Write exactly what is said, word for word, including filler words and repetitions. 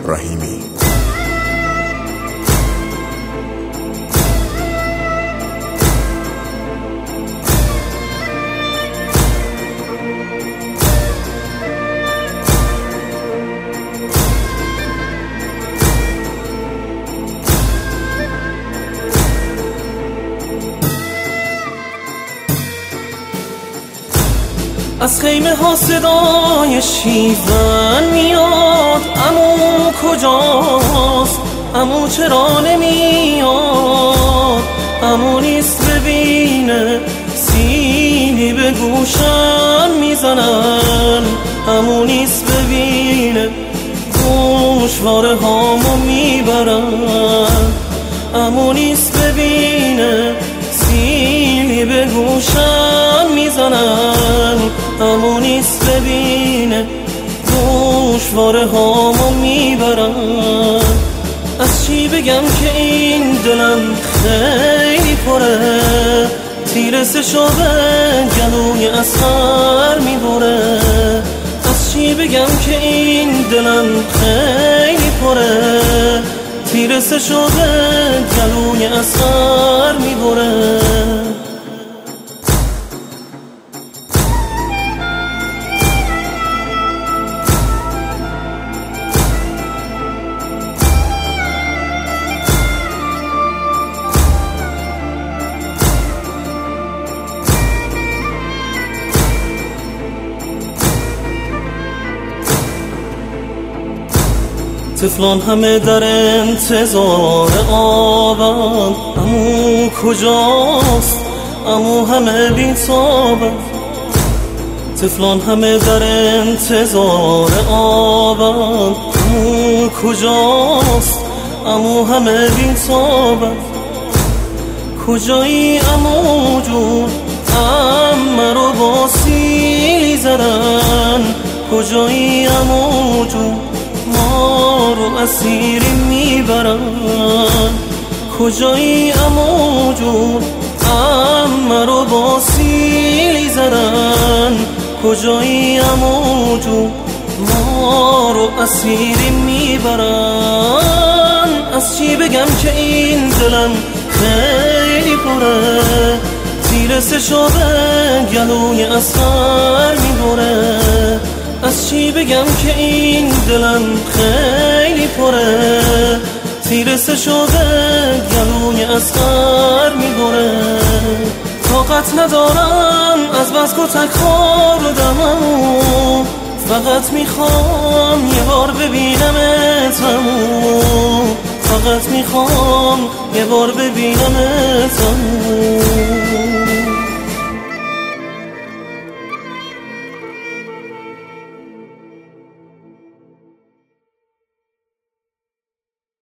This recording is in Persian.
رحیمی. از خیمه ها صدای شیون میاد، عمو کجاست؟ عمو چرا نمیاد؟ عمو نیست ببینه، سیلی به گوشم میزنن. عمو نیست ببینه، گوشواره هامو میبرن. عمو نیست ببینه، سیلی به گوشم میزنن. عمو نیست ببینه، گوشواره هامو میبرن. از چی بگم که این دلم خیلی پره، تیر سه شده گلوی اصغر میبره. از چی بگم که این دلم خیلی پره، تیر سه شده گلوی اصغر میبره. طفلان همه در انتظار آبم، عمو کجاست؟ عمو همه بی‌تابم. طفلان همه در انتظار آبم، عمو کجاست؟ عمو همه بی‌تابم. کجایی عمو جون؟ عمه رو با سیلی زدن. کجایی عمو جون؟ ما رو اسیری میبرن. کجایی عمو جون؟ عمه رو با سیلی زدن. کجایی عمو جون؟ ما رو اسیری میبرن. از چی بگم که این دلم خیلی پره، تیر سه شده گلوی اصغر میبره. از چی بگم که این دلم خیلی پره، تیر سه شده گلوی اصغر میبره. طاقت ندارم از بس کتک خوردمم، فقط میخوام یه بار ببینمت عمو. فقط میخوام یه بار ببینمت عمو.